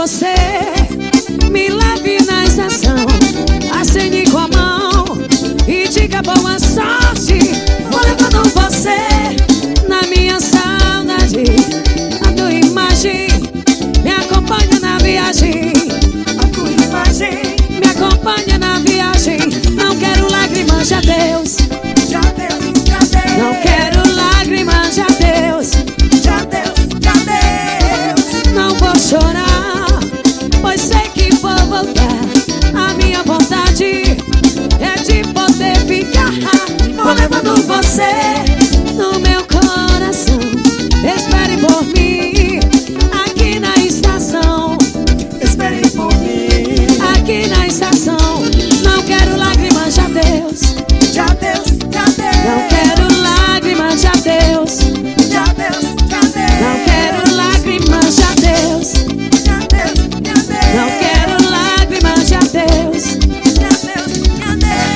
você me leve na estação, acene com a mão e diga boa sorte. Vou levando você na minha saudade, a tua imagem me acompanha na viagem, a tua imagem me acompanha na viagem. Não quero lágrimas de adeus, Já Deus, já Deus. não quero lágrimas de adeus, Já Deus, já Deus. não vou chorar, pois sei que vou voltar. A minha vontade é de poder ficar. Vou levando você no meu coração, espere por mim aqui na estação, Espere por mim. aqui na estação. Não quero lágrimas de adeus, Já Deus, já Deus. não quero lágrimas de adeus, Já Deus, já Deus. não quero lágrimas de adeus, Já Deus, já Deus. não quero lágrimas de adeus. Já Deus, já Deus.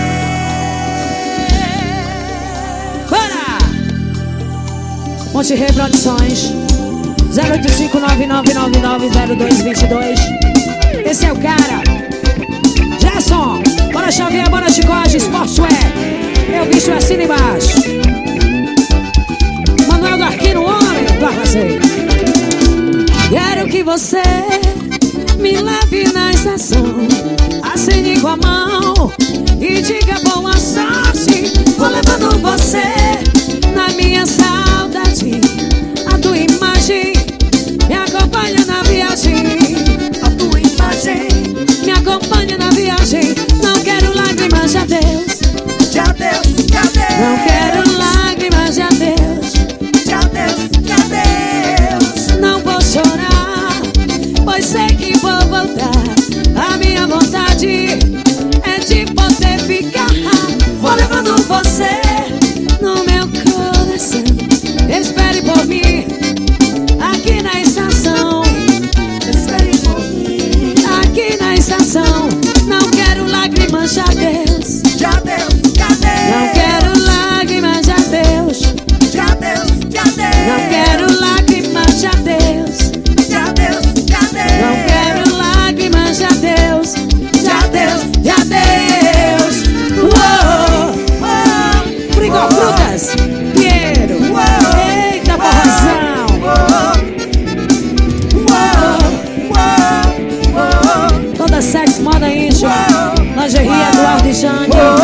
Bora! Monte Rei Produções 08599990222. Esse é o cara Gerson. Bora Xavier, bora Chicote, Sportswear. Eu bicho assina embaixo. Manuel do Arquino, homem do armazém. Quero que você me leve na estação, acene com a mão e diga boa sorte. Vou levando você na minha saudade, a tua imagem me acompanha na viagem, A tua imagem. me acompanha na viagem. Não quero lágrimas de adeus, Já Deus, já Deus. não quero lágrimas de adeus, Já Deus, já Deus. não vou chorar, pois sei que vou voltar. A minha vontade é de poder ficar. Vou levando você no meu coração, espere por mim aqui na estação, Espere por mim. aqui na estação. Não quero lágrimas de adeus, Já Deus, já Deus. não quero lágrimas de adeus, Já Deus, já Deus. não quero lágrimas de adeus, Já Deus, já Deus. não quero lágrimas de adeus, de adeus, de adeus. Uou, uou. Frigofrutas, Piero, eita porrozão. Toda sexy, moda íntima, lingerie, Eduardo e Jânio.